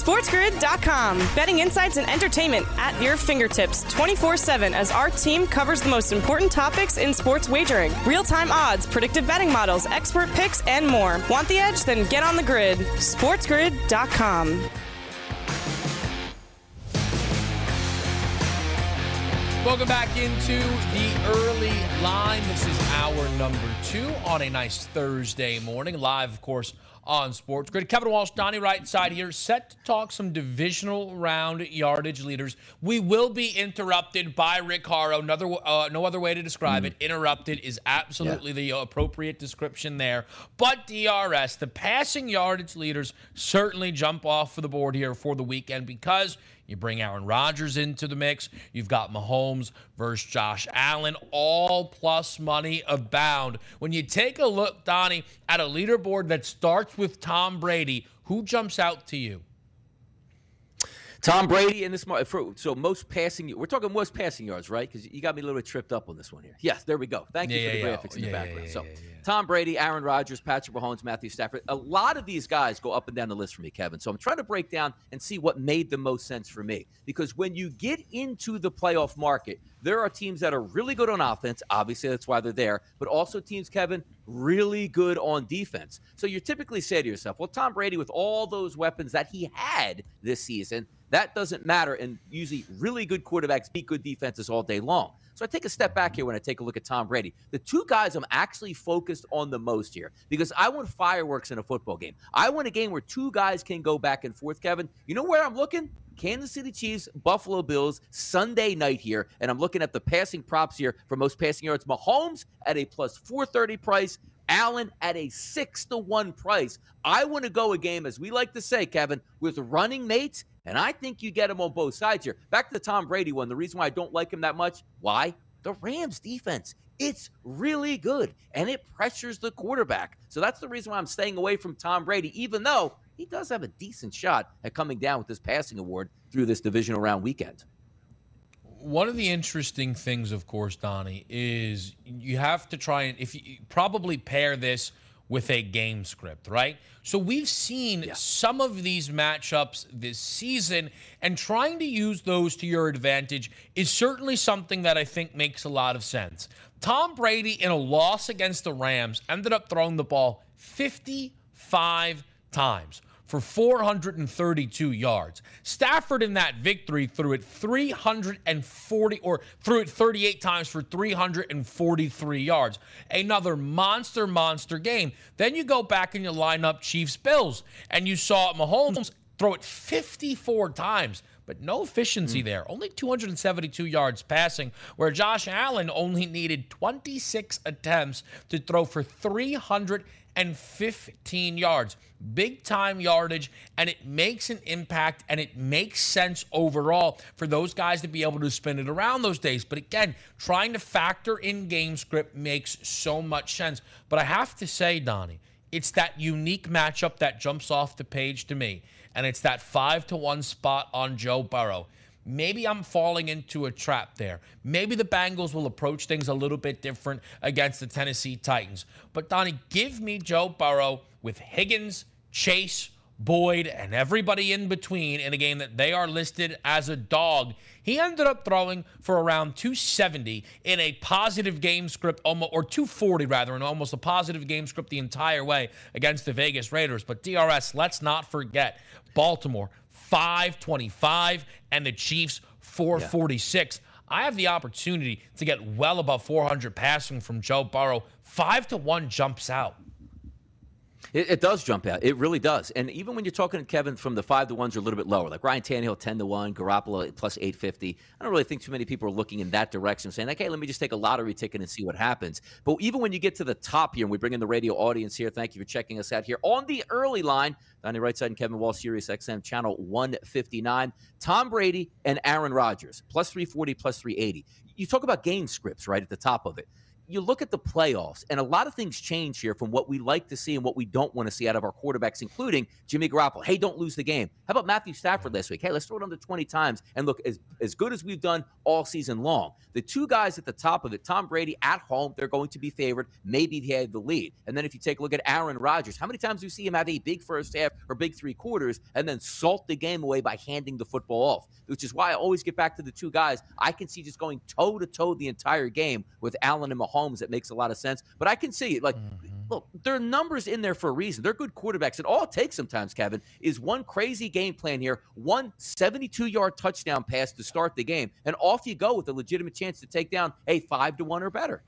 SportsGrid.com. Betting insights and entertainment at your fingertips 24/7 as our team covers the most important topics in sports wagering. Real-time odds, predictive betting models, expert picks, and more. Want the edge? Then get on the grid. SportsGrid.com. Welcome back into the early line. This is hour number 2 on a nice Thursday morning. Live, of course, on Sports Grid. Kevin Walsh, Donnie Right side here, set to talk some divisional round yardage leaders. We will be interrupted by Rick Haro. No other way to describe it. Interrupted is absolutely the appropriate description there. But DRS, the passing yardage leaders certainly jump off for the board here for the weekend because you bring Aaron Rodgers into the mix. You've got Mahomes versus Josh Allen. All plus money abound. When you take a look, Donnie, at a leaderboard that starts with Tom Brady, who jumps out to you? Tom Brady in this so most passing. We're talking most passing yards, right? Because you got me a little bit tripped up on this one here. Yes, there we go. Thank you for the graphics in the background. Tom Brady, Aaron Rodgers, Patrick Mahomes, Matthew Stafford. A lot of these guys go up and down the list for me, Kevin. So I'm trying to break down and see what made the most sense for me. Because when you get into the playoff market, there are teams that are really good on offense. Obviously, that's why they're there. But also teams, Kevin, really good on defense. So you typically say to yourself, well, Tom Brady, with all those weapons that he had this season, that doesn't matter. And usually really good quarterbacks beat good defenses all day long. So I take a step back here when I take a look at Tom Brady. The two guys I'm actually focused on the most here because I want fireworks in a football game. I want a game where two guys can go back and forth, Kevin. You know where I'm looking? Kansas City Chiefs, Buffalo Bills, Sunday night here. And I'm looking at the passing props here for most passing yards. Mahomes at a plus 430 price. Allen at a 6-1 price. I want to go a game, as we like to say, Kevin, with running mates, and I think you get him on both sides here. Back to the Tom Brady one. The reason why I don't like him that much, why? The Rams defense. It's really good, and it pressures the quarterback. So that's the reason why I'm staying away from Tom Brady, even though he does have a decent shot at coming down with this passing award through this divisional round weekend. One of the interesting things, of course, Donnie, is you have to try and probably pair this with a game script, right? So we've seen some of these matchups this season, and trying to use those to your advantage is certainly something that I think makes a lot of sense. Tom Brady, in a loss against the Rams, ended up throwing the ball 55 times for 432 yards. Stafford in that victory threw it 38 times for 343 yards. Another monster game. Then you go back and you line up Chiefs-Bills, and you saw Mahomes throw it 54 times. But no efficiency there. Only 272 yards passing, where Josh Allen only needed 26 attempts to throw for 315 yards. Big time yardage, and it makes an impact, and it makes sense overall for those guys to be able to spin it around those days. But again, trying to factor in game script makes so much sense. But I have to say, Donnie, it's that unique matchup that jumps off the page to me, and it's that 5-1 spot on Joe Burrow. Maybe I'm falling into a trap there. Maybe the Bengals will approach things a little bit different against the Tennessee Titans. But, Donnie, give me Joe Burrow with Higgins, Chase, Boyd, and everybody in between in a game that they are listed as a dog. He ended up throwing for around 270 in a positive game script, or 240 rather, in almost a positive game script the entire way against the Vegas Raiders. But DRS, let's not forget, Baltimore 525 and the Chiefs 446. I have the opportunity to get well above 400 passing from Joe Burrow. 5-1 jumps out. It does jump out. It really does. And even when you're talking to Kevin from the 5-1s are a little bit lower, like Ryan Tannehill 10-1, Garoppolo plus 850. I don't really think too many people are looking in that direction, saying, okay, let me just take a lottery ticket and see what happens. But even when you get to the top here, and we bring in the radio audience here, thank you for checking us out here on the early line. Donnie Right side and Kevin Wall, Sirius XM channel 159. Tom Brady and Aaron Rodgers, plus 340, plus 380. You talk about game scripts right at the top of it. you look at the playoffs, and a lot of things change here from what we like to see and what we don't want to see out of our quarterbacks, including Jimmy Garoppolo. Hey, don't lose the game. How about Matthew Stafford last week? Hey, let's throw it under 20 times and look as good as we've done all season long. The two guys at the top of it, Tom Brady at home, they're going to be favored. Maybe they had the lead. And then if you take a look at Aaron Rodgers, how many times do you see him have a big first half or big three quarters and then salt the game away by handing the football off? Which is why I always get back to the two guys I can see just going toe-to-toe the entire game with Allen and Mahomes. That makes a lot of sense. But I can see it. Like, look, there are numbers in there for a reason. They're good quarterbacks. And all it takes sometimes, Kevin, is one crazy game plan here, one 72-yard touchdown pass to start the game, and off you go with a legitimate chance to take down a 5-1 or better.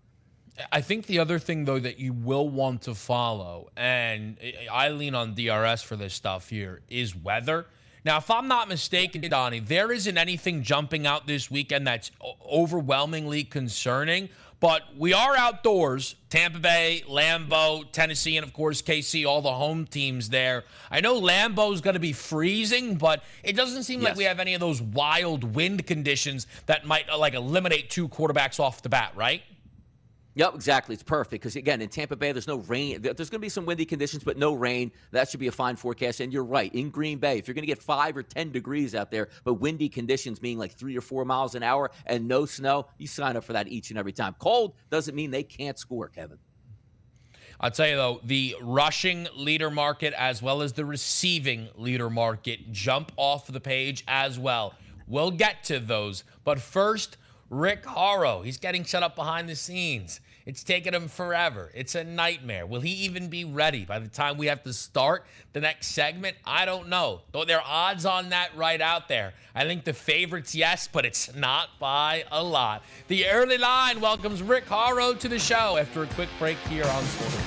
I think the other thing, though, that you will want to follow, and I lean on DRS for this stuff here, is weather. Now, if I'm not mistaken, Donnie, there isn't anything jumping out this weekend that's overwhelmingly concerning, but we are outdoors. Tampa Bay, Lambeau, Tennessee, and, of course, KC, all the home teams there. I know Lambeau's going to be freezing, but it doesn't seem like we have any of those wild wind conditions that might, eliminate two quarterbacks off the bat, right? Yep, exactly. It's perfect because, again, in Tampa Bay, there's no rain. There's going to be some windy conditions, but no rain. That should be a fine forecast. And you're right. In Green Bay, if you're going to get 5 or 10 degrees out there, but windy conditions meaning like 3 or 4 miles an hour and no snow, you sign up for that each and every time. Cold doesn't mean they can't score, Kevin. I'll tell you, though, the rushing leader market as well as the receiving leader market jump off the page as well. We'll get to those. But first, Rick Horrow, he's getting set up behind the scenes. It's taken him forever. It's a nightmare. Will he even be ready by the time we have to start the next segment? I don't know. Though there are odds on that right out there. I think the favorites, yes, but it's not by a lot. The Early Line welcomes Rick Horrow to the show after a quick break here on SportsGrid.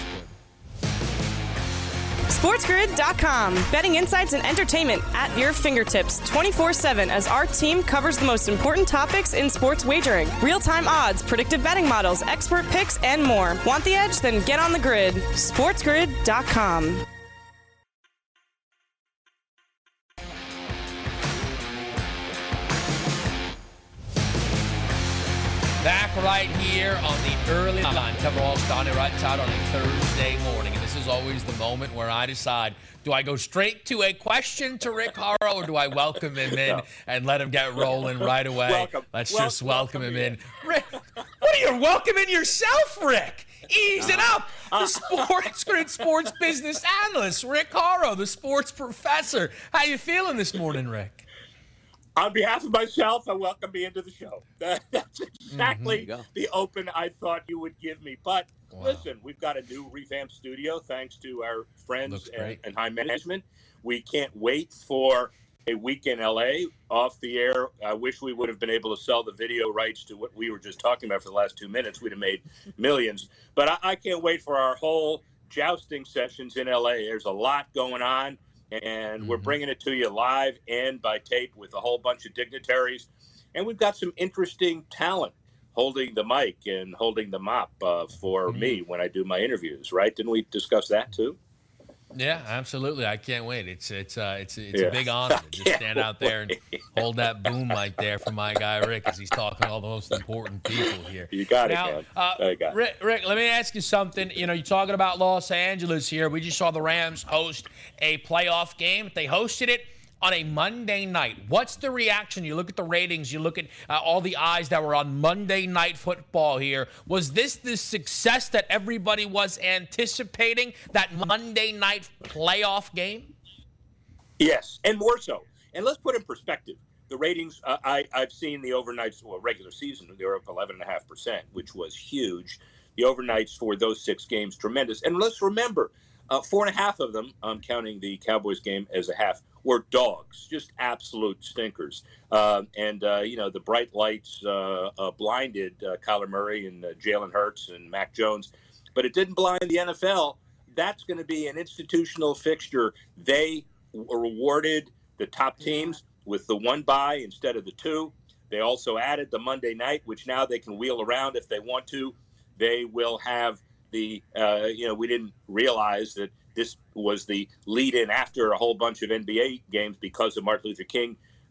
SportsGrid.com. Betting insights and entertainment at your fingertips 24/7 as our team covers the most important topics in sports wagering. Real-time odds, predictive betting models, expert picks, and more. Want the edge? Then get on the grid. SportsGrid.com. Back right here on the Early Line. Kevin Walsh, Donnie Wright out on a Thursday morning. And this is always the moment where I decide, do I go straight to a question to Rick Horrow or do I welcome him in and let him get rolling right away? Let's just welcome him in. Rick, what are you welcoming yourself, Rick? Ease it up. The SportsGrid sports business analyst, Rick Horrow, the sports professor. How you feeling this morning, Rick? On behalf of myself, I welcome me into the show. That's exactly the open I thought you would give me. But listen, we've got a new revamped studio thanks to our friends and high management. We can't wait for a week in L.A. off the air. I wish we would have been able to sell the video rights to what we were just talking about for the last 2 minutes. We'd have made millions. But I can't wait for our whole jousting sessions in L.A. There's a lot going on. And we're bringing it to you live and by tape with a whole bunch of dignitaries. And we've got some interesting talent holding the mic and holding the mop for me when I do my interviews, right? Didn't we discuss that too? Yeah, absolutely. I can't wait. It's a big honor to just stand out there and hold that boom mic there for my guy Rick as he's talking to all the most important people here. You got it, man. Rick, let me ask you something. You know, you're talking about Los Angeles here. We just saw the Rams host a playoff game. They hosted it on a Monday night. What's the reaction? You look at the ratings, you look at all the eyes that were on Monday Night Football here. Was this the success that everybody was anticipating, that Monday night playoff game? Yes, and more so. And let's put in perspective. The ratings, I've seen the overnights, regular season, they were up 11.5%, which was huge. The overnights for those 6 games, tremendous. And let's remember, 4.5 of them, I'm counting the Cowboys game as a half, were dogs, just absolute stinkers. The bright lights blinded Kyler Murray and Jalen Hurts and Mac Jones, but it didn't blind the NFL. That's going to be an institutional fixture. They rewarded the top teams with the 1 bye instead of the 2. They also added the Monday night, which now they can wheel around if they want to. They will have we didn't realize that this was the lead-in after a whole bunch of NBA games because of Martin Luther King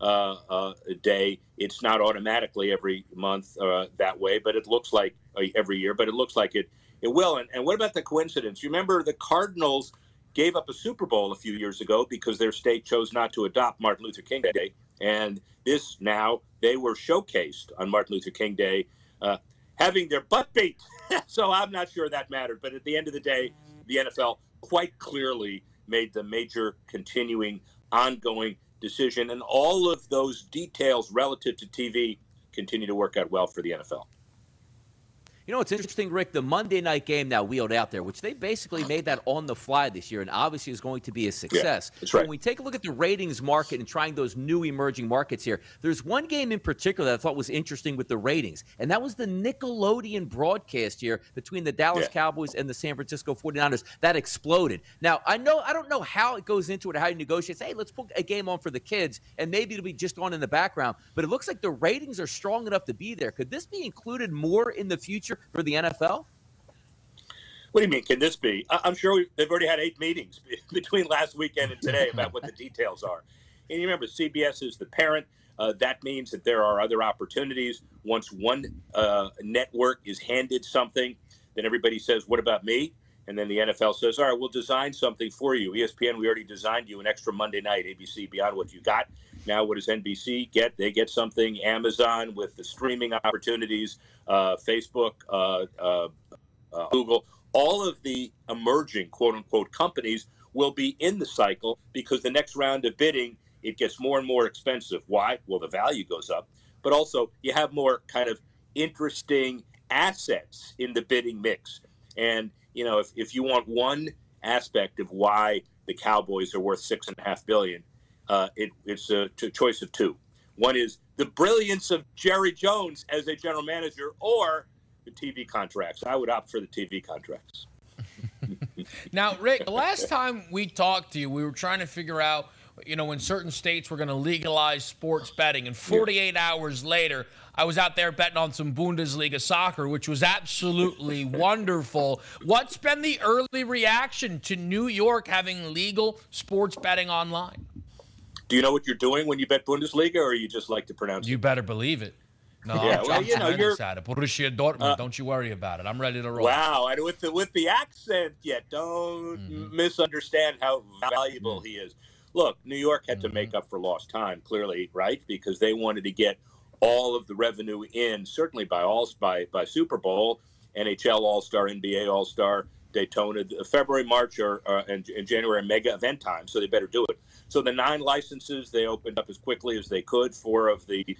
day. It's not automatically every month that way, but it looks like every year, but it looks like it will. And what about the coincidence? You remember the Cardinals gave up a Super Bowl a few years ago because their state chose not to adopt Martin Luther King Day. And they were showcased on Martin Luther King Day having their butt beat. So I'm not sure that mattered. But at the end of the day, the NFL quite clearly made the major continuing ongoing decision. And all of those details relative to TV continue to work out well for the NFL. You know, it's interesting, Rick, the Monday night game now wheeled out there, which they basically made that on the fly this year and obviously is going to be a success. Yeah, that's right. When we take a look at the ratings market and trying those new emerging markets here, there's one game in particular that I thought was interesting with the ratings, and that was the Nickelodeon broadcast here between the Dallas Cowboys and the San Francisco 49ers. That exploded. Now, I don't know how it goes into it, how you negotiate. Say, hey, let's put a game on for the kids, and maybe it'll be just on in the background. But it looks like the ratings are strong enough to be there. Could this be included more in the future for the NFL? What do you mean, can this be? I'm sure they've already had 8 meetings between last weekend and today about what the details are. And you remember, CBS is the parent. That means that there are other opportunities. Once one network is handed something, then everybody says, what about me? And then the NFL says, all right, we'll design something for you. ESPN, we already designed you an extra Monday night. ABC, beyond what you got. Now, what does NBC get? They get something. Amazon with the streaming opportunities, Facebook, Google, all of the emerging, quote unquote, companies will be in the cycle because the next round of bidding, it gets more and more expensive. Why? Well, the value goes up, but also you have more kind of interesting assets in the bidding mix. And, you know, if you want one aspect of why the Cowboys are worth $6.5 billion, it's a choice of two. One is the brilliance of Jerry Jones as a general manager, or the TV contracts. I would opt for the TV contracts. Now, Rick, the last time we talked to you, we were trying to figure out, you know, when certain states were going to legalize sports betting. And 48 hours later, I was out there betting on some Bundesliga soccer, which was absolutely wonderful. What's been the early reaction to New York having legal sports betting online? Do you know what you're doing when you bet Bundesliga, or you just like to pronounce it? You better believe it. No, yeah, well, you know, you're Borussia Dortmund. Don't you worry about it. I'm ready to roll. Wow, and with the accent, don't misunderstand how valuable he is. Look, New York had to make up for lost time, clearly, right? Because they wanted to get all of the revenue in, certainly by Super Bowl, NHL All-Star, NBA All-Star, Daytona, February, March, and January mega event time. So they better do it. So the 9 licenses they opened up as quickly as they could. 4 of the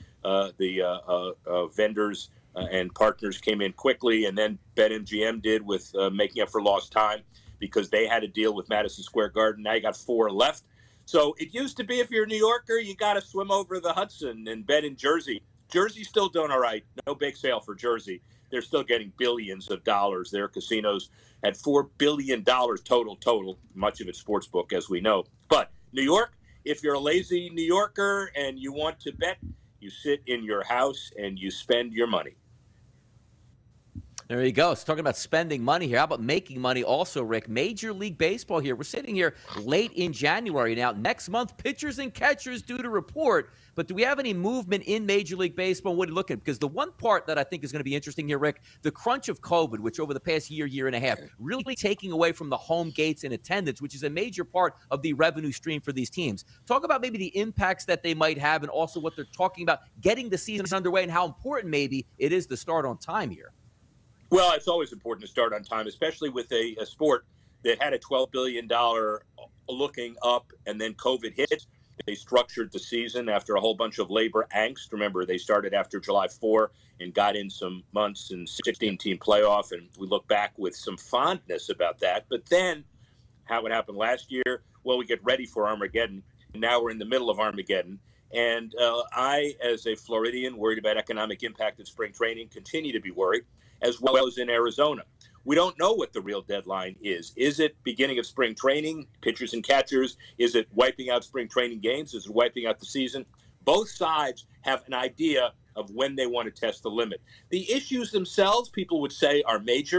vendors and partners came in quickly, and then BetMGM did with making up for lost time because they had a deal with Madison Square Garden. Now you got 4 left. So it used to be if you're a New Yorker, you got to swim over the Hudson and bet in Jersey. Jersey's still doing all right. No big sale for Jersey. They're still getting billions of dollars. Their casinos at $4 billion total, much of it sportsbook, as we know. But New York, if you're a lazy New Yorker and you want to bet, you sit in your house and you spend your money. There you go. So talking about spending money here. How about making money also, Rick? Major League Baseball here. We're sitting here late in January now. Next month, pitchers and catchers due to report. But do we have any movement in Major League Baseball? What are you looking at? Because the one part that I think is going to be interesting here, Rick, the crunch of COVID, which over the past year and a half, really taking away from the home gates and attendance, which is a major part of the revenue stream for these teams. Talk about maybe the impacts that they might have and also what they're talking about getting the season underway and how important maybe it is to start on time here. Well, it's always important to start on time, especially with a sport that had a $12 billion looking up, and then COVID hit. They structured the season after a whole bunch of labor angst. Remember, they started after July 4 and got in some months and 16-team playoff, and we look back with some fondness about that. But then, how it happened last year, well, we get ready for Armageddon, and now we're in the middle of Armageddon. And I, as a Floridian, worried about economic impact of spring training, continue to be worried, as well as in Arizona. We don't know what the real deadline is. Is it beginning of spring training, pitchers and catchers? Is it wiping out spring training games? Is it wiping out the season? Both sides have an idea of when they want to test the limit. The issues themselves, people would say, are major.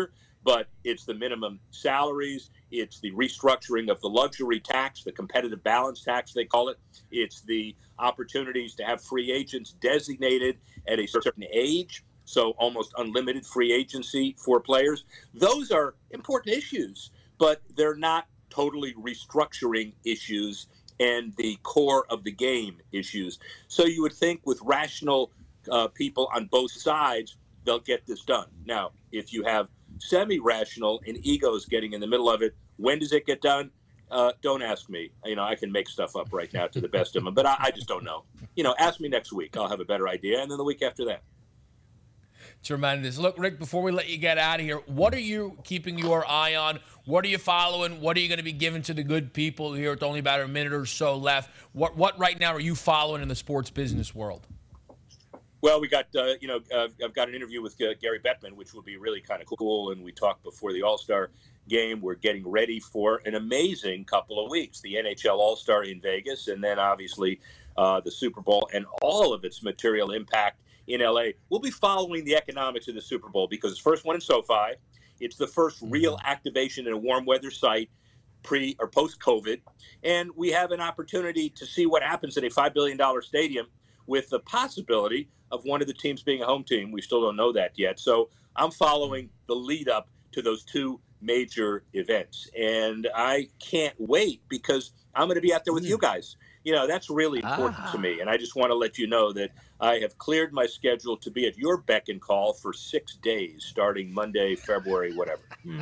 but it's the minimum salaries. It's the restructuring of the luxury tax, the competitive balance tax, they call it. It's the opportunities to have free agents designated at a certain age, so almost unlimited free agency for players. Those are important issues, but they're not totally restructuring issues and the core of the game issues. So you would think with rational people on both sides, they'll get this done. Now, if you have semi-rational and egos getting in the middle of it, when does it get done? Don't ask me. I can make stuff up right now to the best of them, but I just don't know. Ask me next week. I'll have a better idea. And then the week after that. Tremendous. Look, Rick, before we let you get out of here, what are you keeping your eye on? What are you following? What are you going to be giving to the good people here? It's only about a minute or so left. What right now are you following in the sports business world? Well, we got, I've got an interview with Gary Bettman, which will be really kind of cool. And we talked before the All-Star game. We're getting ready for an amazing couple of weeks. The NHL All-Star in Vegas, and then obviously the Super Bowl and all of its material impact in LA. We'll be following the economics of the Super Bowl because it's the first one in SoFi. It's the first real activation in a warm weather site pre or post-COVID. And we have an opportunity to see what happens in a $5 billion stadium with the possibility of one of the teams being a home team. We still don't know that yet. So I'm following the lead up to those two major events. And I can't wait because I'm going to be out there with you guys. That's really important to me. And I just want to let you know that I have cleared my schedule to be at your beck and call for 6 days, starting Monday, February, whatever.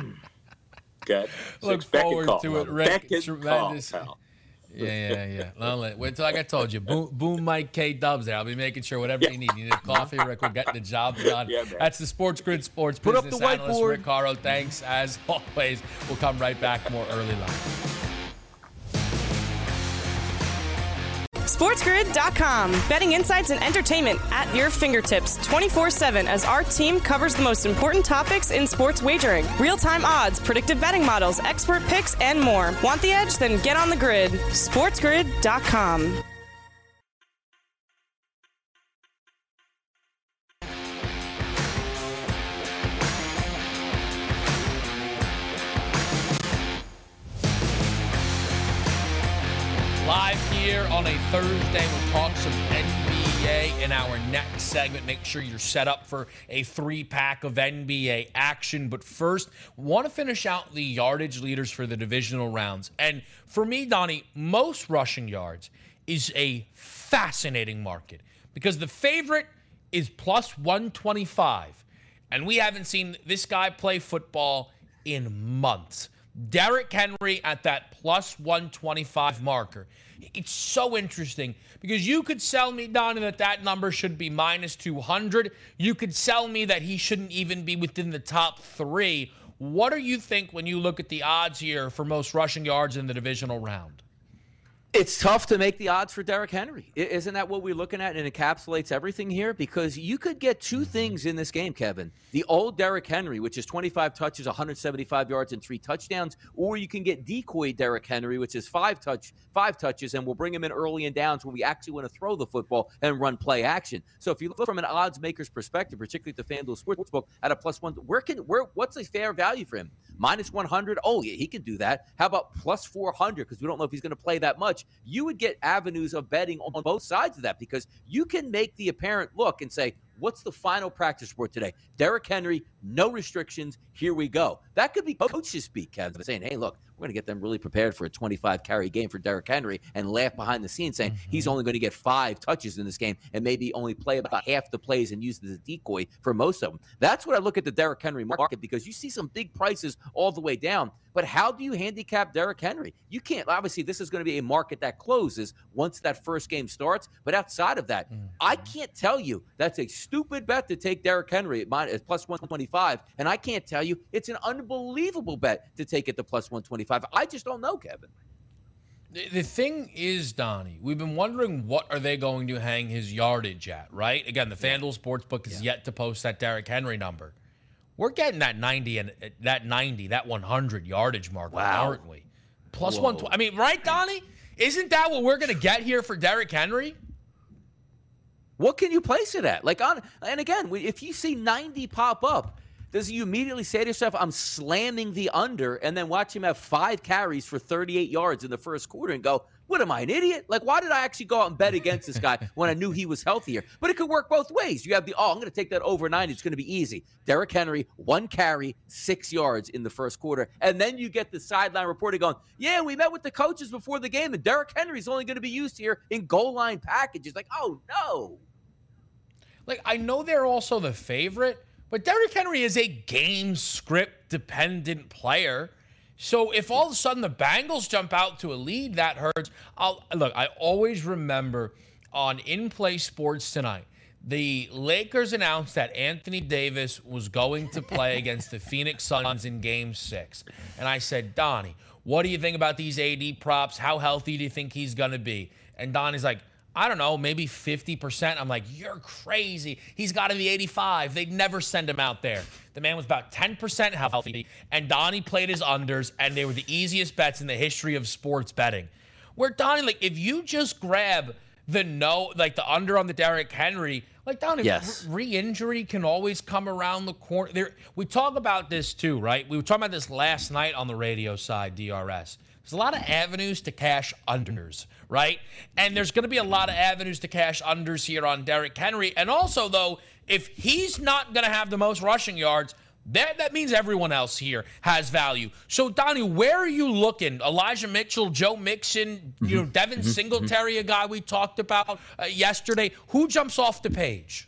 Okay? Look forward to it, Rick. Tremendous. Call, Yeah. Wait till, like I told you, boom Mike K-Dubs there. I'll be making sure whatever you need. You need a coffee, Rick, we'll get the job done. That's the Sports Grid Sports Put Business up the Analyst, whiteboard. Rick Caro. Thanks, as always. We'll come right back more early line. SportsGrid.com. Betting insights and entertainment at your fingertips 24/7 as our team covers the most important topics in sports wagering. Real-time odds, predictive betting models, expert picks, and more. Want the edge? Then get on the grid. SportsGrid.com. Live here on a Thursday, we'll talk some NBA in our next segment. Make sure you're set up for a 3-pack of NBA action. But first, want to finish out the yardage leaders for the divisional rounds. And for me, Donnie, most rushing yards is a fascinating market because the favorite is plus 125. And we haven't seen this guy play football in months. Derrick Henry at that plus 125 marker. It's so interesting because you could sell me, Donnie, that number should be minus 200. You could sell me that he shouldn't even be within the top 3. What do you think when you look at the odds here for most rushing yards in the divisional round? It's tough to make the odds for Derrick Henry. Isn't that what we're looking at and encapsulates everything here? Because you could get two things in this game, Kevin. The old Derrick Henry, which is 25 touches, 175 yards, and 3 touchdowns. Or you can get decoy Derrick Henry, which is 5 touches, and we'll bring him in early and downs when we actually want to throw the football and run play action. So if you look from an odds maker's perspective, particularly at the FanDuel Sportsbook at a plus 1, what's a fair value for him? Minus 100? Oh, yeah, he could do that. How about plus 400? Because we don't know if he's going to play that much. You would get avenues of betting on both sides of that because you can make the apparent look and say, what's the final practice report today? Derrick Henry, no restrictions, here we go. That could be coaches speak, Kevin, saying, hey, look, we're going to get them really prepared for a 25-carry game for Derrick Henry and laugh behind the scenes saying he's only going to get 5 touches in this game and maybe only play about half the plays and use it as a decoy for most of them. That's what I look at the Derrick Henry market because you see some big prices all the way down. But how do you handicap Derrick Henry? You can't. Obviously, this is going to be a market that closes once that first game starts. But outside of that, I can't tell you that's a stupid bet to take Derrick Henry at plus 125. And I can't tell you it's an unbelievable bet to take it to plus 125. I just don't know, Kevin. The thing is, Donnie, we've been wondering what are they going to hang his yardage at, right? Again, the FanDuel Sportsbook is yet to post that Derrick Henry number. We're getting that 100 yardage mark, aren't we? Plus 120. I mean, right, Donnie? Isn't that what we're going to get here for Derrick Henry? What can you place it at? And again, if you see 90 pop up, does you immediately say to yourself, I'm slamming the under, and then watch him have 5 carries for 38 yards in the first quarter and go, what am I, an idiot? Like, why did I actually go out and bet against this guy when I knew he was healthier? But it could work both ways. You have I'm going to take that over 90. It's going to be easy. Derrick Henry, 1 carry, 6 yards in the first quarter. And then you get the sideline reporter going, yeah, we met with the coaches before the game, and Derrick Henry's only going to be used here in goal line packages. Like, oh, no. Like, I know they're also the favorite, but Derrick Henry is a game script dependent player. So if all of a sudden the Bengals jump out to a lead, that hurts. I always remember on In Play Sports Tonight, the Lakers announced that Anthony Davis was going to play against the Phoenix Suns in Game 6. And I said, Donnie, what do you think about these AD props? How healthy do you think he's going to be? And Donnie's like, I don't know, maybe 50%. I'm like, you're crazy. He's got to be 85. They'd never send him out there. The man was about 10% healthy, and Donnie played his unders, and they were the easiest bets in the history of sports betting. Where Donnie, like, if you just grab the under on the Derrick Henry, like, Donnie, yes. Re-injury can always come around the corner. We talk about this too, right? We were talking about this last night on the radio side, DRS. There's a lot of avenues to cash unders, right? And there's going to be a lot of avenues to cash unders here on Derrick Henry. And also, though, if he's not going to have the most rushing yards, that means everyone else here has value. So, Donnie, where are you looking? Elijah Mitchell, Joe Mixon, Devin Singletary, a guy we talked about yesterday. Who jumps off the page?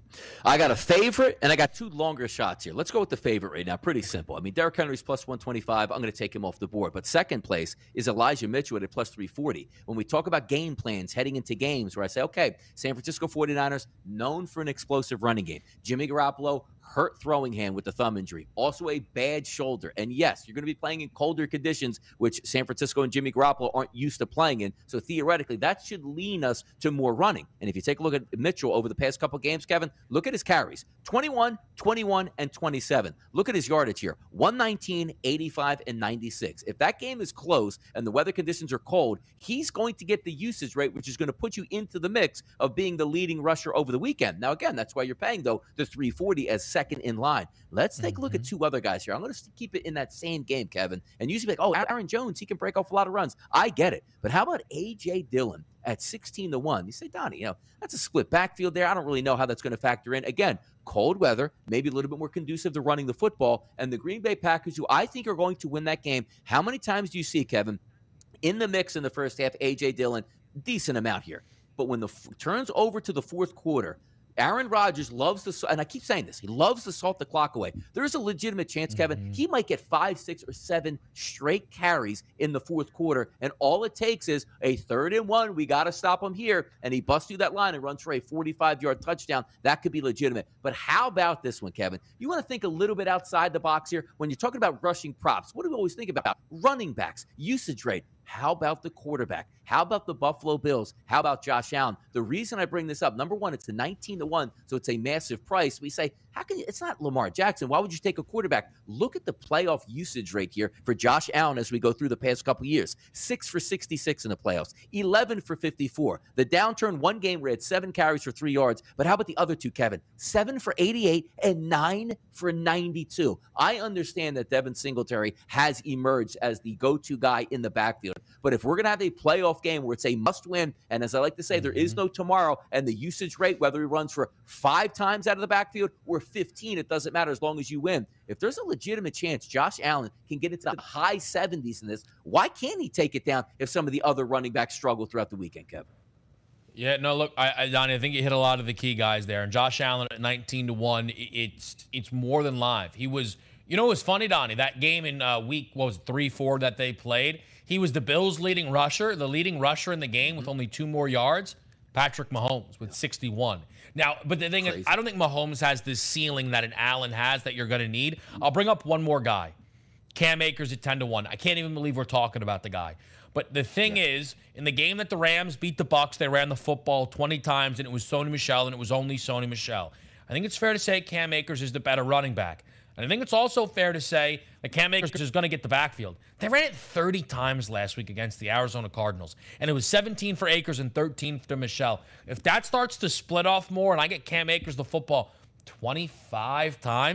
I got a favorite, and I got 2 longer shots here. Let's go with the favorite right now. Pretty simple. I mean, Derrick Henry's plus 125. I'm going to take him off the board. But second place is Elijah Mitchell at plus 340. When we talk about game plans heading into games where I say, okay, San Francisco 49ers, known for an explosive running game. Jimmy Garoppolo, hurt throwing hand with the thumb injury. Also a bad shoulder. And yes, you're going to be playing in colder conditions, which San Francisco and Jimmy Garoppolo aren't used to playing in. So theoretically, that should lean us to more running. And if you take a look at Mitchell over the past couple games, Kevin, look at his carries. 21, 21, and 27. Look at his yardage here. 119, 85, and 96. If that game is close and the weather conditions are cold, he's going to get the usage rate, which is going to put you into the mix of being the leading rusher over the weekend. Now, again, that's why you're paying, though, the 340 as second in line. Let's take a look at 2 other guys here. I'm going to keep it in that same game, Kevin. And usually like, oh, Aaron Jones, he can break off a lot of runs. I get it. But how about A.J. Dillon at 16-1? You say, Donnie, that's a split backfield there. I don't really know how that's going to factor in. Again, cold weather, maybe a little bit more conducive to running the football. And the Green Bay Packers, who I think are going to win that game, how many times do you see, Kevin, in the mix in the first half, A.J. Dillon, decent amount here. But when the turns over to the fourth quarter, Aaron Rodgers loves to, and I keep saying this, he loves to salt the clock away. There's a legitimate chance, Kevin, he might get 5, 6, or 7 straight carries in the fourth quarter, and all it takes is a 3rd and 1. We got to stop him here, and he busts through that line and runs for a 45-yard touchdown. That could be legitimate. But how about this one, Kevin? You want to think a little bit outside the box here. When you're talking about rushing props, what do we always think about? Running backs, usage rate. How about the quarterback? How about the Buffalo Bills? How about Josh Allen? The reason I bring this up, number one, it's a 19-1, so it's a massive price. We say, how can you? It's not Lamar Jackson. Why would you take a quarterback? Look at the playoff usage rate here for Josh Allen as we go through the past couple years. 6 for 66 in the playoffs, 11 for 54. The downturn, one game where he had 7 carries for 3 yards. But how about the other 2, Kevin? 7 for 88 and 9 for 92. I understand that Devin Singletary has emerged as the go-to guy in the backfield. But if we're going to have a playoff game where it's a must-win, and as I like to say, there is no tomorrow, and the usage rate, whether he runs for 5 times out of the backfield or 15, it doesn't matter as long as you win. If there's a legitimate chance Josh Allen can get into the high 70s in this, why can't he take it down if some of the other running backs struggle throughout the weekend, Kevin? Yeah, no, look, Donnie, I think you hit a lot of the key guys there. And Josh Allen at 19-1, it's more than live. He was, it was funny, Donnie, that game in week, 3-4 that they played, he was the Bills' leading rusher, the leading rusher in the game with only 2 more yards, Patrick Mahomes with 61. Now, but the thing is, I don't think Mahomes has this ceiling that an Allen has that you're going to need. I'll bring up one more guy. Cam Akers at 10-1. I can't even believe we're talking about the guy. But the thing is, in the game that the Rams beat the Bucs, they ran the football 20 times, and it was Sony Michel, and it was only Sony Michel. I think it's fair to say Cam Akers is the better running back. And I think it's also fair to say that Cam Akers is going to get the backfield. They ran it 30 times last week against the Arizona Cardinals, and it was 17 for Akers and 13 for Michel. If that starts to split off more and I get Cam Akers the football 25 times,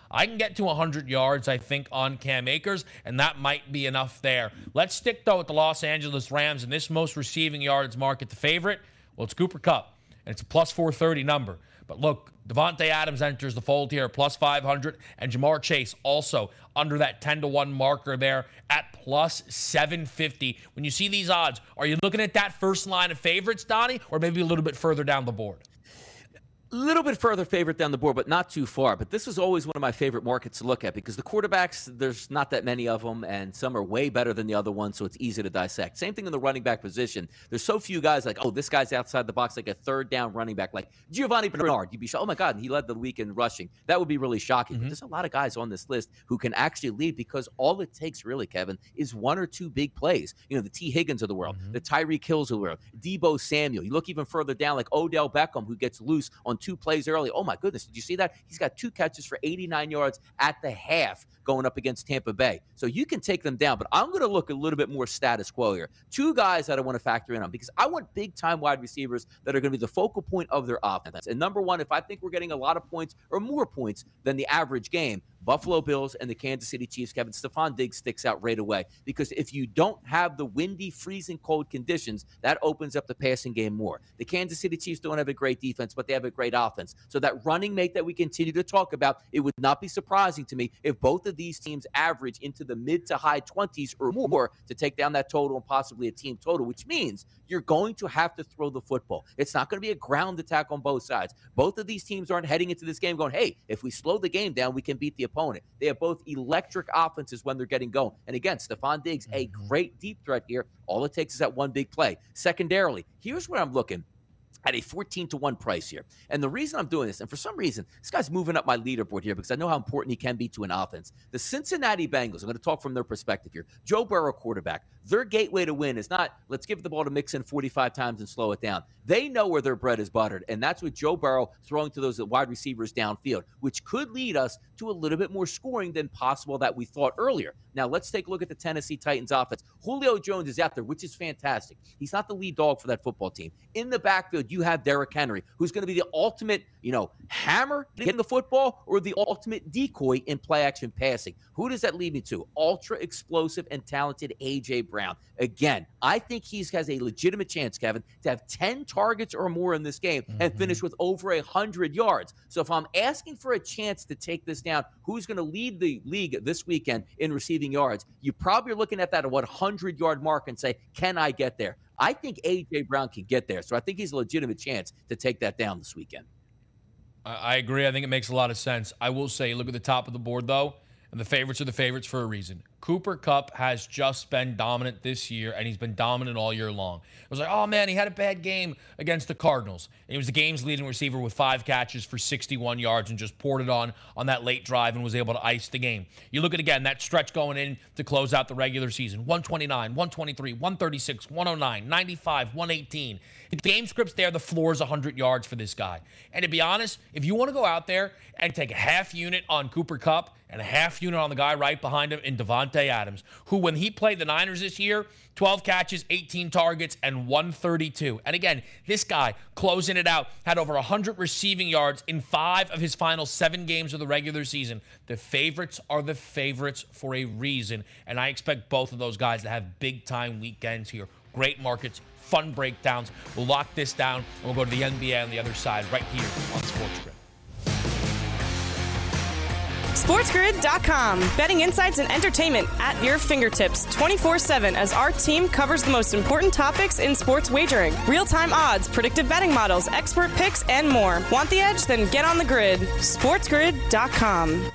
I can get to 100 yards, I think, on Cam Akers, and that might be enough there. Let's stick, though, with the Los Angeles Rams and this most receiving yards market. The favorite, well, it's Cooper Kupp, and it's a plus 430 number. But look, Davante Adams enters the fold here, plus 500, and Jamar Chase also under that 10-1 marker there at plus 750. When you see these odds, are you looking at that first line of favorites, Donnie, or maybe a little bit further down the board? A little bit further favorite down the board, but not too far. But this is always one of my favorite markets to look at because the quarterbacks, there's not that many of them, and some are way better than the other ones, so it's easy to dissect. Same thing in the running back position. There's so few guys like, oh, this guy's outside the box, like a third down running back, like Giovanni Bernard. You'd be shocked, oh, my God, and he led the week in rushing. That would be really shocking. But there's a lot of guys on this list who can actually lead because all it takes really, Kevin, is one or two big plays. You know, the T. Higgins of the world, the Tyreek Hills of the world, Deebo Samuel. You look even further down, like Odell Beckham, who gets loose on two plays early. Oh, my goodness. Did you see that? He's got 2 catches for 89 yards at the half going up against Tampa Bay. So you can take them down, but I'm going to look a little bit more status quo here. 2 guys that I want to factor in on because I want big-time wide receivers that are going to be the focal point of their offense. And number one, if I think we're getting a lot of points or more points than the average game, Buffalo Bills and the Kansas City Chiefs, Kevin, Stephon Diggs sticks out right away because if you don't have the windy, freezing cold conditions, that opens up the passing game more. The Kansas City Chiefs don't have a great defense, but they have a great offense. So that running mate that we continue to talk about, it would not be surprising to me if both of these teams average into the mid to high 20s or more to take down that total and possibly a team total, which means you're going to have to throw the football. It's not going to be a ground attack on both sides. Both of these teams aren't heading into this game going, hey, if we slow the game down, we can beat the opponent. They have both electric offenses when they're getting going. And again, Stephon Diggs, a great deep threat here. All it takes is that one big play. Secondarily, here's where I'm looking at a 14-1 price here. And the reason I'm doing this, and for some reason, this guy's moving up my leaderboard here because I know how important he can be to an offense. The Cincinnati Bengals, I'm going to talk from their perspective here. Joe Burrow, quarterback. Their gateway to win is not, let's give the ball to Mixon 45 times and slow it down. They know where their bread is buttered, and that's with Joe Burrow throwing to those wide receivers downfield, which could lead us to a little bit more scoring than possible that we thought earlier. Now, let's take a look at the Tennessee Titans offense. Julio Jones is out there, which is fantastic. He's not the lead dog for that football team. In the backfield, you have Derrick Henry, who's going to be the ultimate, hammer getting the football or the ultimate decoy in play-action passing. Who does that lead me to? Ultra-explosive and talented A.J. Brown. Again, I think he has a legitimate chance, Kevin, to have 10 targets or more in this game and finish with over 100 yards. So if I'm asking for a chance to take this down, who's going to lead the league this weekend in receiving yards? You probably are looking at that 100-yard mark and say, can I get there? I think A.J. Brown can get there. So I think he's a legitimate chance to take that down this weekend. I agree. I think it makes a lot of sense. I will say, look at the top of the board, though, and the favorites are the favorites for a reason. Cooper Kupp has just been dominant this year, and he's been dominant all year long. It was like, oh, man, he had a bad game against the Cardinals. And he was the game's leading receiver with 5 catches for 61 yards and just poured it on that late drive and was able to ice the game. You look at, again, that stretch going in to close out the regular season. 129, 123, 136, 109, 95, 118. The game script's there. The floor is 100 yards for this guy. And to be honest, if you want to go out there and take a half unit on Cooper Kupp and a half unit on the guy right behind him in Davante Adams, who when he played the Niners this year, 12 catches, 18 targets, and 132. And again, this guy closing it out, had over 100 receiving yards in 5 of his final 7 games of the regular season. The favorites are the favorites for a reason, and I expect both of those guys to have big-time weekends here. Great markets, fun breakdowns. We'll lock this down, and we'll go to the NBA on the other side right here on SportsGrid. SportsGrid.com. Betting insights and entertainment at your fingertips 24/7 as our team covers the most important topics in sports wagering. Real-time odds, predictive betting models, expert picks, and more. Want the edge? Then get on the grid. SportsGrid.com.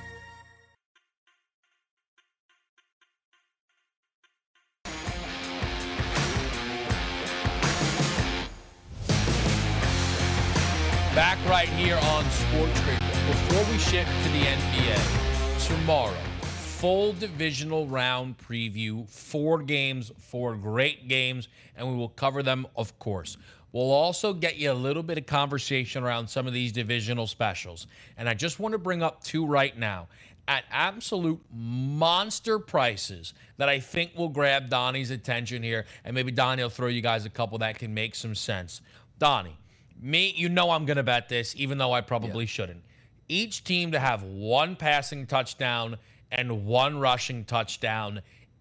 Back right here on SportsGrid. Before we shift to the NBA, tomorrow, full divisional round preview, 4 games, 4 great games, and we will cover them, of course. We'll also get you a little bit of conversation around some of these divisional specials. And I just want to bring up 2 right now at absolute monster prices that I think will grab Donnie's attention here. And maybe Donnie will throw you guys a couple that can make some sense. Donnie, me, I'm going to bet this, even though I probably shouldn't. Each team to have one passing touchdown and one rushing touchdown,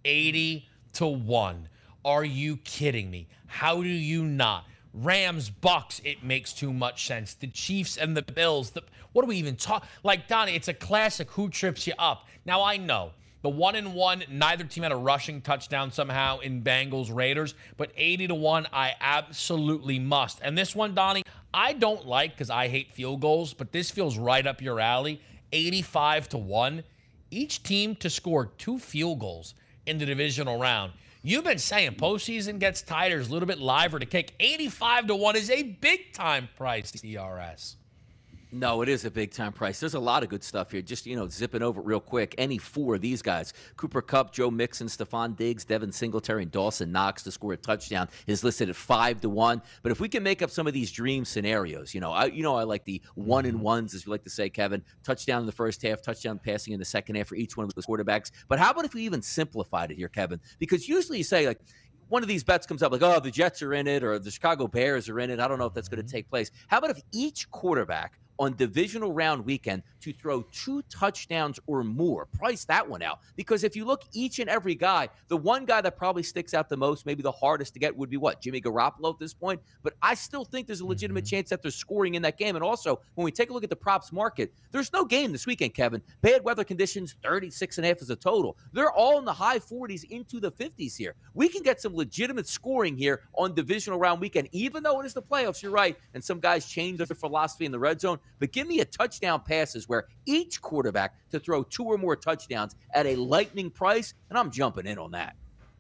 80-1. Are you kidding me? How do you not? Rams, Bucks, it makes too much sense. The Chiefs and the Bills, what do we even talk? Like, Donnie, it's a classic who trips you up. Now, I know the 1-1, neither team had a rushing touchdown somehow in Bengals Raiders, but 80-1, I absolutely must. And this one, Donnie, I don't like because I hate field goals, but this feels right up your alley. 85-1. Each team to score 2 field goals in the divisional round. You've been saying postseason gets tighter, is a little bit liver to kick. 85-1 is a big-time price, DRS. No, it is a big-time price. There's a lot of good stuff here. Just, zipping over it real quick. Any 4 of these guys, Cooper Kupp, Joe Mixon, Stephon Diggs, Devin Singletary, and Dawson Knox to score a touchdown is listed at 5-1. But if we can make up some of these dream scenarios, I like the 1-1s, as we like to say, Kevin. Touchdown in the first half, touchdown passing in the second half for each one of those quarterbacks. But how about if we even simplified it here, Kevin? Because usually you say, one of these bets comes up like, oh, the Jets are in it or the Chicago Bears are in it. I don't know if that's going to take place. How about if each quarterback on divisional round weekend to throw 2 touchdowns or more? Price that one out. Because if you look each and every guy, the one guy that probably sticks out the most, maybe the hardest to get would be Jimmy Garoppolo at this point. But I still think there's a legitimate chance that they're scoring in that game. And also, when we take a look at the props market, there's no game this weekend, Kevin. Bad weather conditions, 36.5 is a total. They're all in the high 40s into the 50s here. We can get some legitimate scoring here on divisional round weekend, even though it is the playoffs, you're right, and some guys change their philosophy in the red zone. But give me a touchdown passes where each quarterback to throw 2 or more touchdowns at a lightning price, and I'm jumping in on that.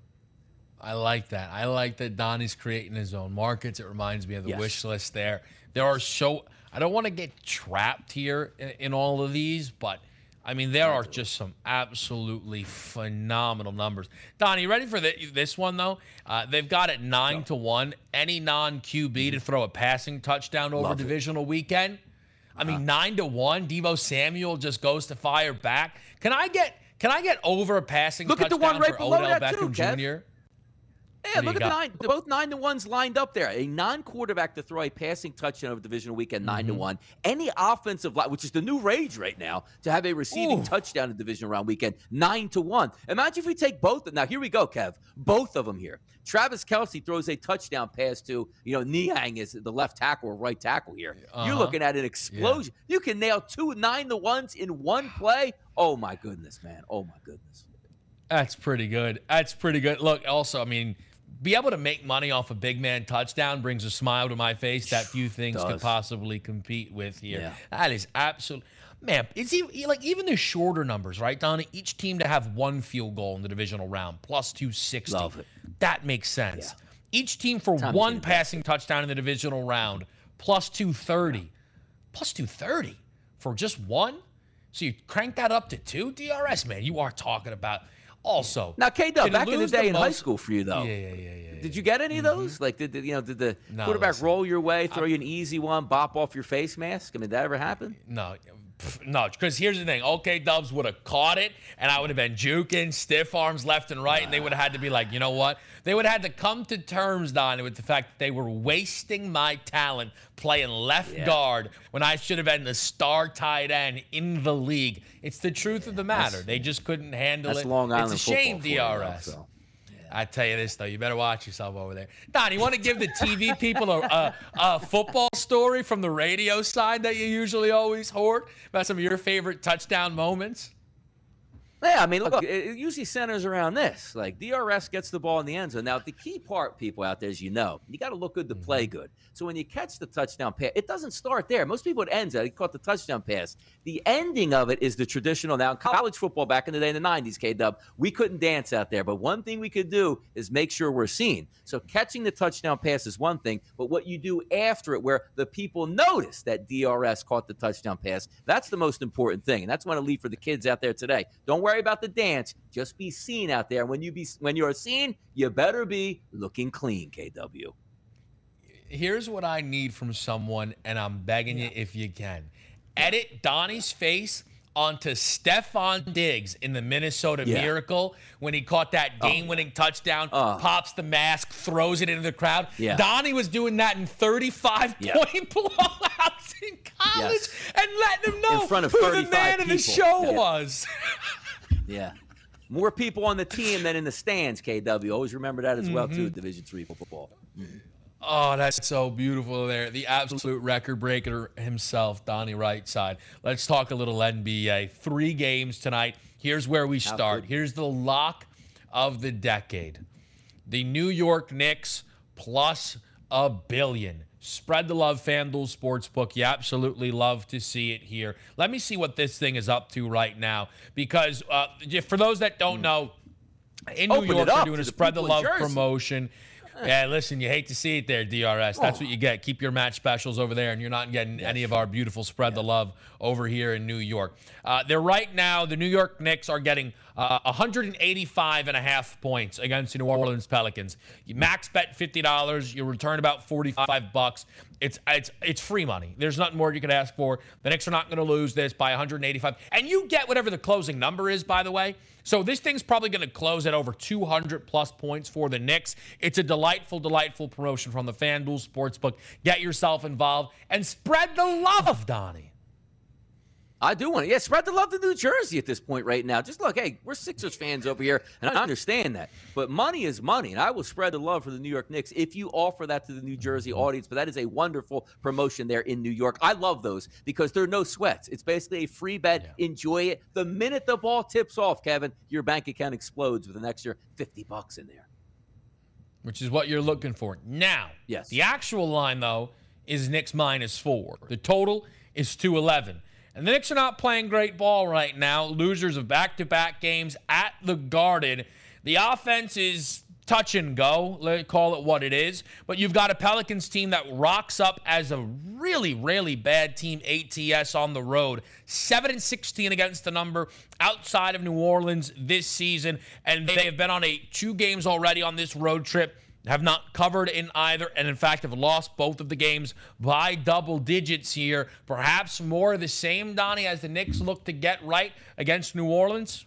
I like that. I like that Donnie's creating his own markets. It reminds me of the wish list there. I don't want to get trapped here in all of these, but there are just some absolutely phenomenal numbers. Donnie, you ready for this one, though? They've got it 9-1. Any non-QB to throw a passing touchdown over divisional weekend. 9-1. Deebo Samuel just goes to fire back. Can I get over a passing touchdown at the one right for Odell Beckham that too, Jr.? Yeah, look at the 9. Both 9-1s lined up there. A non-quarterback to throw a passing touchdown over divisional weekend, 9-1. Any offensive line, which is the new rage right now, to have a receiving touchdown in divisional round weekend, 9-1. Imagine if we take both. Now, here we go, Kev. Both of them here. Travis Kelce throws a touchdown pass to, Niang is the left tackle or right tackle here. You're looking at an explosion. Yeah. You can nail 2 9-1s in one play. Oh, my goodness, man. Oh, my goodness. That's pretty good. Look, also, be able to make money off a big man touchdown brings a smile to my face that few things could possibly compete with here. Yeah. That is absolute. Man, it's even the shorter numbers, right, Donnie? Each team to have 1 field goal in the divisional round, plus 260. Love it. That makes sense. Yeah. Each team for 1 passing touchdown in the divisional round, plus 230. Plus 230 for just 1? So you crank that up to 2? DRS, man, you are talking about. Also, now, K-Dub, back in the day in high school for you, though. Yeah. Did you get any of those? Like, did the quarterback roll your way, throw you an easy one, bop off your face mask? Did that ever happen? No, because here's the thing. OK Dubs would have caught it, and I would have been juking, stiff arms left and right, and they would have had to be like, you know what? They would have had to come to terms, Donnie, with the fact that they were wasting my talent playing left guard when I should have been the star tight end in the league. It's the truth of the matter. They just couldn't handle it. Long Island it's a shame, DRS. I tell you this, though. You better watch yourself over there. Don, you want to give the TV people a football story from the radio side that you usually always hoard about some of your favorite touchdown moments? Yeah, look, it usually centers around this. Like, DRS gets the ball in the end zone. Now, the key part, people out there, as you got to look good to play good. So when you catch the touchdown pass, it doesn't start there. Most people, it ends at, he caught the touchdown pass. The ending of it is the traditional. Now, in college football back in the day in the 90s, K-Dub, we couldn't dance out there. But one thing we could do is make sure we're seen. So catching the touchdown pass is one thing, but what you do after it where the people notice that DRS caught the touchdown pass, that's the most important thing. And that's what I leave for the kids out there today. Don't worry about the dance. Just be seen out there. When you're seen, you better be looking clean, KW. Here's what I need from someone, and I'm begging you if you can. Edit Donnie's face onto Stephon Diggs in the Minnesota Miracle when he caught that game-winning touchdown, pops the mask, throws it into the crowd. Yeah. Donnie was doing that in 35-point blowouts in college and letting them know in front of who the man of the show was. Yeah. More people on the team than in the stands, KW. Always remember that as well, too, Division III football. Oh, that's so beautiful there. The absolute record breaker himself, Donnie Rightside. Let's talk a little NBA. 3 games tonight. Here's where we start. Here's the lock of the decade. The New York Knicks plus $1 billion. Spread the love, FanDuel Sportsbook. You absolutely love to see it here. Let me see what this thing is up to right now. Because for those that don't know, in New York, we're doing a Spread the Love promotion. Yeah, listen, you hate to see it there, DRS. That's what you get. Keep your match specials over there, and you're not getting any of our beautiful Spread the Love over here in New York. They're right now, the New York Knicks are getting 185.5 points against the New Orleans Pelicans. You max bet $50, you return about $45. It's free money. There's nothing more you could ask for. The Knicks are not going to lose this by 185. And you get whatever the closing number is, by the way. So this thing's probably going to close at over 200-plus points for the Knicks. It's a delightful, delightful promotion from the FanDuel Sportsbook. Get yourself involved and spread the love, Donnie. I do want to. Yeah, spread the love to New Jersey at this point right now. Just look, hey, we're Sixers fans over here, and I understand that. But money is money, and I will spread the love for the New York Knicks if you offer that to the New Jersey audience. But that is a wonderful promotion there in New York. I love those because they're no sweats. It's basically a free bet. Yeah. Enjoy it. The minute the ball tips off, Kevin, your bank account explodes with an extra $50 in there. Which is what you're looking for. Now, the actual line, though, is Knicks -4. The total is 211. And the Knicks are not playing great ball right now. Losers of back-to-back games at the Garden. The offense is touch and go. Let's call it what it is. But you've got a Pelicans team that rocks up as a really, really bad team, ATS on the road. 7-16 against the number outside of New Orleans this season. And they have been on 2 games already on this road trip. Have not covered in either, and in fact have lost both of the games by double digits here. Perhaps more of the same, Donnie, as the Knicks look to get right against New Orleans?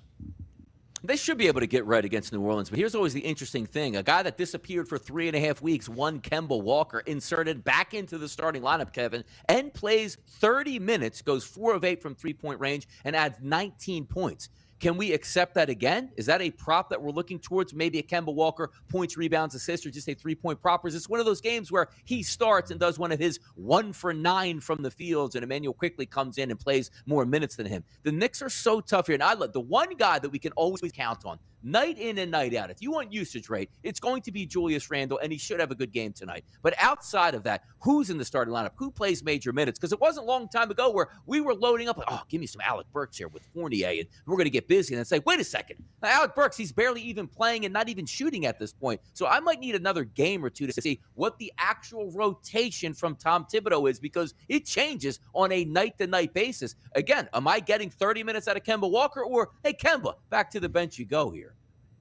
They should be able to get right against New Orleans, but here's always the interesting thing. A guy that disappeared for 3.5 weeks, one Kemba Walker, inserted back into the starting lineup, Kevin, and plays 30 minutes, goes 4 of 8 from three-point range, and adds 19 points. Can we accept that again? Is that a prop that we're looking towards? Maybe a Kemba Walker points, rebounds, assists, or just a 3-point prop? Or is this one of those games where he starts and does one of his 1 for 9 from the fields, and Emmanuel quickly comes in and plays more minutes than him? The Knicks are so tough here. And the one guy that we can always count on, night in and night out, if you want usage rate, it's going to be Julius Randle, and he should have a good game tonight. But outside of that, who's in the starting lineup? Who plays major minutes? Because it wasn't a long time ago where we were loading up, give me some Alec Burks here with Fournier, and we're going to get busy. And it's like, wait a second. Now, Alec Burks, he's barely even playing and not even shooting at this point. So I might need another game or two to see what the actual rotation from Tom Thibodeau is, because it changes on a night-to-night basis. Again, am I getting 30 minutes out of Kemba Walker, or, hey, Kemba, back to the bench you go here?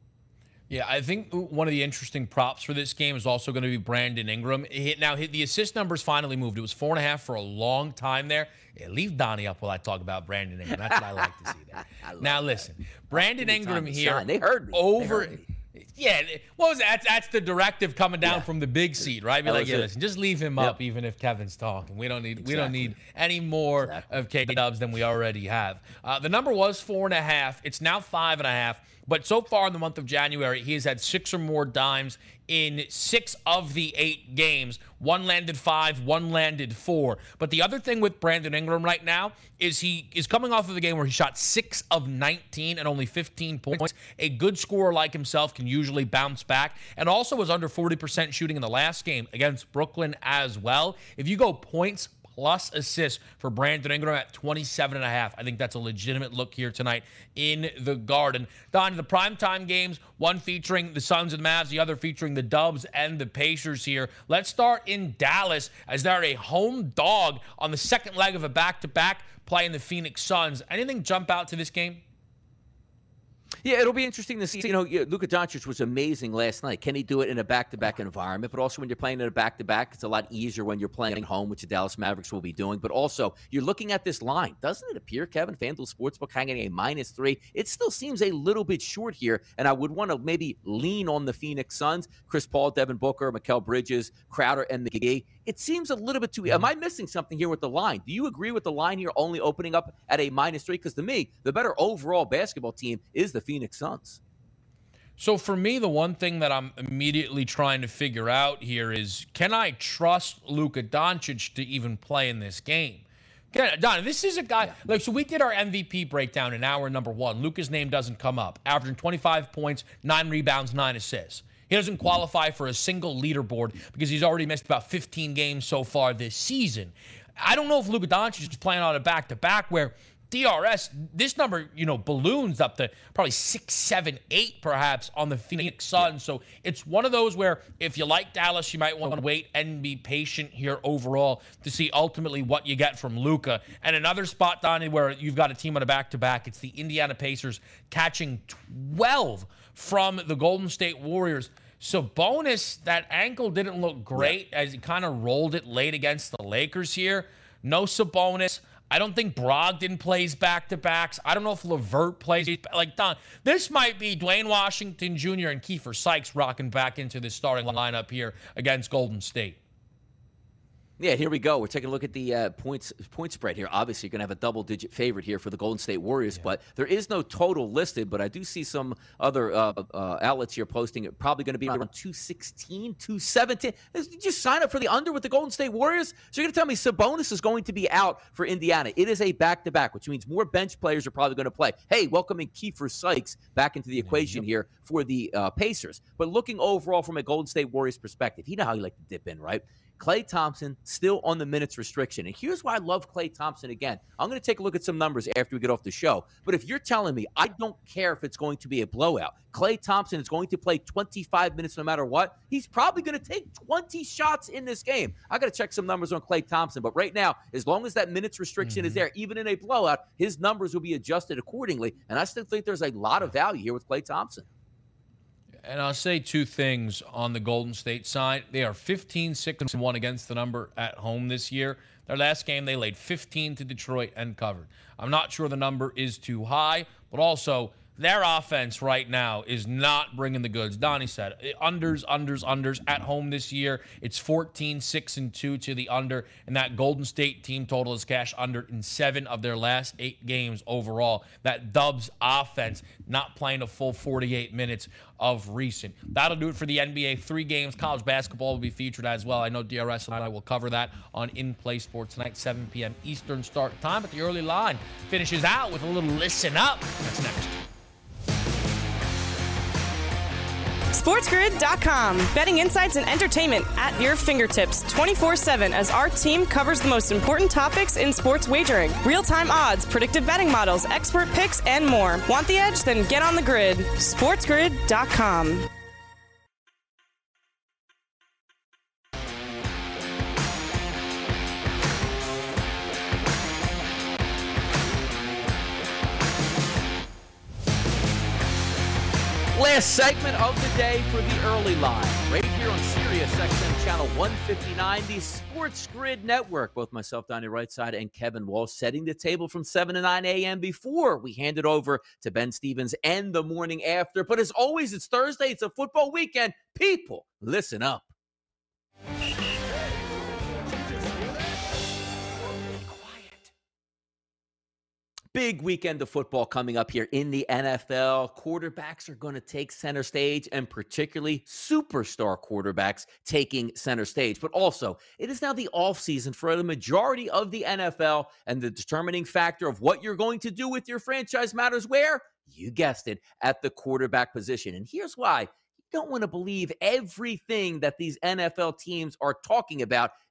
Yeah, I think one of the interesting props for this game is also going to be Brandon Ingram. The assist numbers finally moved. It was 4.5 for a long time there. Yeah, leave Donnie up while I talk about Brandon Ingram. That's what I like to see there. Now, listen, Brandon Ingram here. They heard me. Yeah, what was that? That's the directive coming down from the big seat, right? Be like, listen, just leave him up, even if Kevin's talking. We don't need any more of K-Dubs than we already have. The number was 4.5. It's now 5.5. But so far in the month of January, he has had 6 or more dimes in 6 of the 8 games. 1 landed 5, 1 landed 4. But the other thing with Brandon Ingram right now is he is coming off of the game where he shot 6 of 19 and only 15 points. A good scorer like himself can usually bounce back, and also was under 40% shooting in the last game against Brooklyn as well. If you go points plus assists for Brandon Ingram at 27.5. I think that's a legitimate look here tonight in the Garden. Don, the primetime games, one featuring the Suns and Mavs, the other featuring the Dubs and the Pacers here. Let's start in Dallas, as they're a home dog on the second leg of a back-to-back playing the Phoenix Suns. Anything jump out to this game? Yeah, it'll be interesting to see. Luka Doncic was amazing last night. Can he do it in a back-to-back environment? But also when you're playing in a back-to-back, it's a lot easier when you're playing at home, which the Dallas Mavericks will be doing. But also, you're looking at this line. Doesn't it appear, Kevin, FanDuel Sportsbook hanging a -3? It still seems a little bit short here, and I would want to maybe lean on the Phoenix Suns. Chris Paul, Devin Booker, Mikal Bridges, Crowder, and McGee. It seems a little bit too. Am I missing something here with the line? Do you agree with the line here only opening up at a -3? Because to me, the better overall basketball team is the Phoenix Suns. So for me, the one thing that I'm immediately trying to figure out here is, can I trust Luka Doncic to even play in this game? Don, this is a guy, so we did our MVP breakdown in hour number 1. Luka's name doesn't come up. Averaging 25 points, 9 rebounds, 9 assists. He doesn't qualify for a single leaderboard because he's already missed about 15 games so far this season. I don't know if Luka Doncic is playing on a back-to-back where DRS, this number, balloons up to probably 6, 7, 8 perhaps on the Phoenix Suns. So it's one of those where if you like Dallas, you might want to wait and be patient here overall to see ultimately what you get from Luka. And another spot, Donnie, where you've got a team on a back-to-back, it's the Indiana Pacers catching 12 from the Golden State Warriors. Sabonis, that ankle didn't look great as he kind of rolled it late against the Lakers here. No Sabonis. I don't think Brogdon plays back-to-backs. I don't know if LeVert plays. Don, this might be Dwayne Washington Jr. and Kiefer Sykes rocking back into the starting lineup here against Golden State. Yeah, here we go. We're taking a look at the point spread here. Obviously, you're going to have a double-digit favorite here for the Golden State Warriors, but there is no total listed, but I do see some other outlets here posting it probably going to be around 216, 217. Just sign up for the under with the Golden State Warriors? So you're going to tell me Sabonis is going to be out for Indiana. It is a back-to-back, which means more bench players are probably going to play. Hey, welcoming Kiefer Sykes back into the equation here for the Pacers. But looking overall from a Golden State Warriors perspective, you know how you like to dip in, right? Klay Thompson still on the minutes restriction. And here's why I love Klay Thompson again. I'm going to take a look at some numbers after we get off the show. But if you're telling me I don't care if it's going to be a blowout, Klay Thompson is going to play 25 minutes no matter what, he's probably going to take 20 shots in this game. I got to check some numbers on Klay Thompson. But right now, as long as that minutes restriction is there, even in a blowout, his numbers will be adjusted accordingly. And I still think there's a lot of value here with Klay Thompson. And I'll say two things on the Golden State side. They are 15-6-1 against the number at home this year. Their last game, they laid 15 to Detroit and covered. I'm not sure the number is too high, but also their offense right now is not bringing the goods. Donnie said, unders at home this year. It's 14-6-2 to the under, and that Golden State team total is cash under in 7 of their last 8 games overall. That Dubs offense not playing a full 48 minutes of recent. That'll do it for the NBA. 3 games. College basketball will be featured as well. I know DRS and I will cover that on In Play Sports tonight, 7 p.m. Eastern start time. But the early line finishes out with a little listen up. That's next. SportsGrid.com. Betting insights and entertainment at your fingertips 24/7 as our team covers the most important topics in sports wagering. Real-time odds, predictive betting models, expert picks, and more. Want the edge? Then get on the grid. SportsGrid.com. Last segment of the day for the early line, right here on Sirius XM Channel 159, the Sports Grid Network. Both myself, Donnie Rightside, and Kevin Walsh setting the table from 7 to 9 a.m. before we hand it over to Ben Stevens and the morning after. But as always, it's Thursday. It's a football weekend. People, listen up. Big weekend of football coming up here in the NFL. Quarterbacks are going to take center stage, and particularly superstar quarterbacks taking center stage. But also, it is now the offseason for the majority of the NFL, and the determining factor of what you're going to do with your franchise matters where? You guessed it, at the quarterback position. And here's why. You don't want to believe everything that these NFL teams are talking about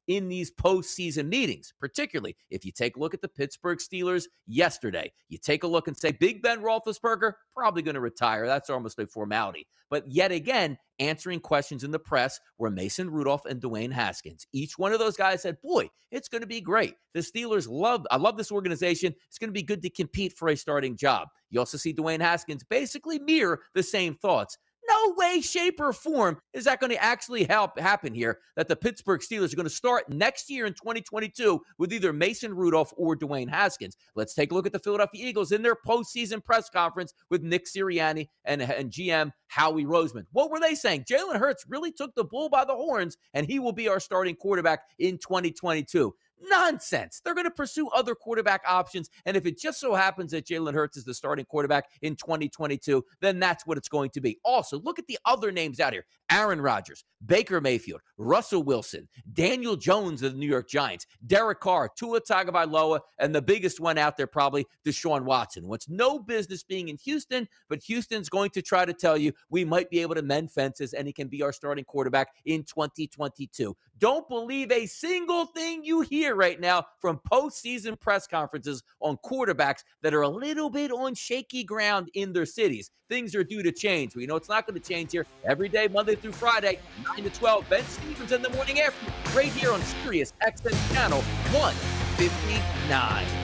in these postseason meetings, particularly if you take a look at the Pittsburgh Steelers yesterday. You take a look and say, Big Ben Roethlisberger, probably going to retire. That's almost a formality. But yet again, answering questions in the press were Mason Rudolph and Dwayne Haskins. Each one of those guys said, boy, it's going to be great. The Steelers I love this organization. It's going to be good to compete for a starting job. You also see Dwayne Haskins basically mirror the same thoughts. No way, shape, or form is that going to actually happen here, that the Pittsburgh Steelers are going to start next year in 2022 with either Mason Rudolph or Dwayne Haskins. Let's take a look at the Philadelphia Eagles in their postseason press conference with Nick Sirianni and GM Howie Roseman. What were they saying? Jalen Hurts really took the bull by the horns, and he will be our starting quarterback in 2022. Nonsense. They're going to pursue other quarterback options, and if it just so happens that Jalen Hurts is the starting quarterback in 2022, then that's what it's going to be. Also, look at the other names out here. Aaron Rodgers, Baker Mayfield, Russell Wilson, Daniel Jones of the New York Giants, Derek Carr, Tua Tagovailoa, and the biggest one out there probably Deshaun Watson. What's no business being in Houston, but Houston's going to try to tell you we might be able to mend fences and he can be our starting quarterback in 2022. Don't believe a single thing you hear right now from postseason press conferences on quarterbacks that are a little bit on shaky ground in their cities. Things are due to change. We know it's not going to change here every day, Monday through Friday, 9 to 12. Ben Stevens in the morning after, right here on Sirius XM Channel 159.